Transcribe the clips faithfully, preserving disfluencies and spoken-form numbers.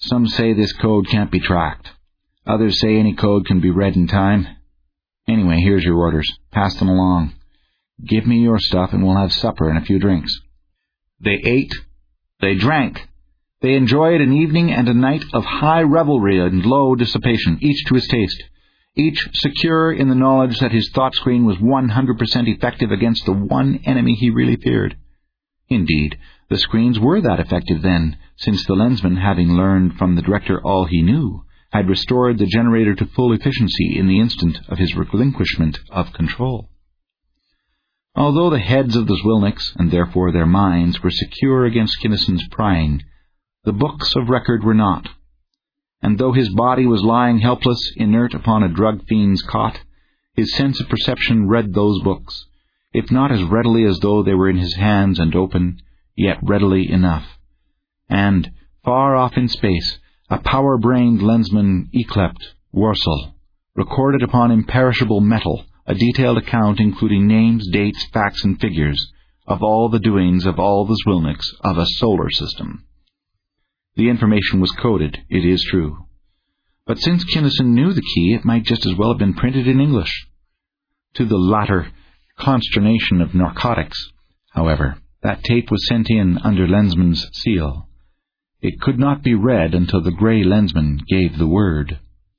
Some say this code can't be tracked. Others say any code can be read in time. Anyway, here's your orders. Pass them along. Give me your stuff and we'll have supper and a few drinks." They ate. They drank. They enjoyed an evening and a night of high revelry and low dissipation, each to his taste, each secure in the knowledge that his thought screen was one hundred percent effective against the one enemy he really feared. Indeed, the screens were that effective then, since the lensman, having learned from the director all he knew, had restored the generator to full efficiency in the instant of his relinquishment of control. Although the heads of the Zwilniks, and therefore their minds, were secure against Kinnison's prying, the books of record were not. And though his body was lying helpless, inert upon a drug fiend's cot, his sense of perception read those books, if not as readily as though they were in his hands and open, yet readily enough. And, far off in space, a power-brained lensman yclept Worzel recorded upon imperishable metal a detailed account including names, dates, facts, and figures of all the doings of all the Zwilniks of a solar system. The information was coded, it is true. But since Kinnison knew the key, it might just as well have been printed in English. To the latter consternation of narcotics, however, that tape was sent in under Lensman's seal. It could not be read until the grey lensman gave the word.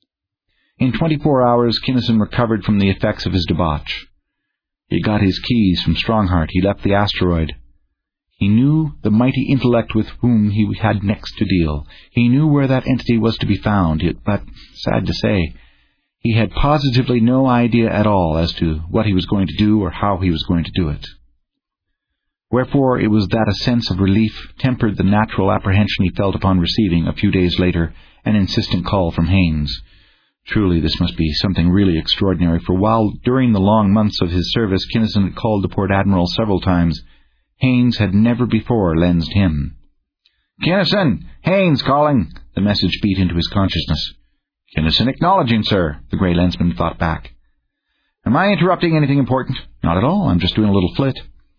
In twenty-four hours, Kinnison recovered from the effects of his debauch. He got his keys from Strongheart. He left the asteroid. He knew the mighty intellect with whom he had next to deal. He knew where that entity was to be found, but, sad to say, he had positively no idea at all as to what he was going to do or how he was going to do it. Wherefore it was that a sense of relief tempered the natural apprehension he felt upon receiving, a few days later, an insistent call from Haines. Truly, this must be something really extraordinary, for while during the long months of his service Kinnison had called the Port Admiral several times, Haines had never before lensed him. "Kinnison! Haines calling!" The message beat into his consciousness. "Kinnison acknowledging, sir," the grey lensman thought back. "Am I interrupting anything important?" "Not at all. I'm just doing a little flit."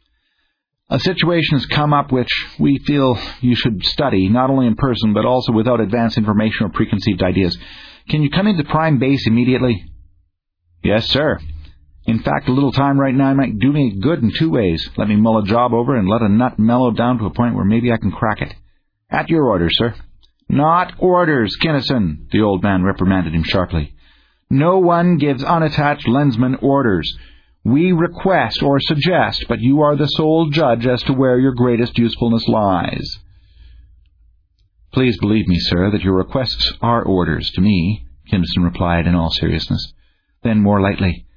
"A situation has come up which we feel you should study, not only in person, but also without advance information or preconceived ideas. Can you come into Prime Base immediately?" "Yes, sir. In fact, a little time right now might do me good in two ways. Let me mull a job over and let a nut mellow down to a point where maybe I can crack it." "At your orders, sir." "Not orders, Kinnison," the old man reprimanded him sharply. "No one gives unattached lensmen orders. We request or suggest, but you are the sole judge as to where your greatest usefulness lies." "Please believe me, sir, that your requests are orders to me," Kinnison replied in all seriousness. Then, more lightly,